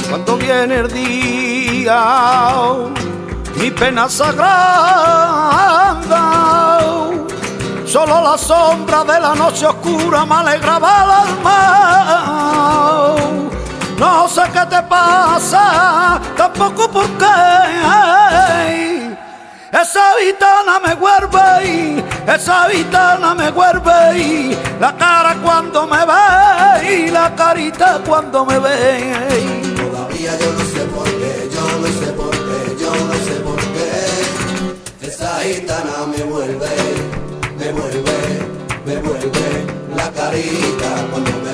Cuando viene el día, mi pena se agranda. Solo la sombra de la noche oscura me alegraba el alma. No sé qué te pasa, tampoco por qué. Esa gitana me vuelve, esa gitana me vuelve, la cara cuando me ve, la carita cuando me ve. Todavía yo no sé por qué, yo no sé por qué, yo no sé por qué. Esa gitana me vuelve, me vuelve, me vuelve, la carita cuando me ve.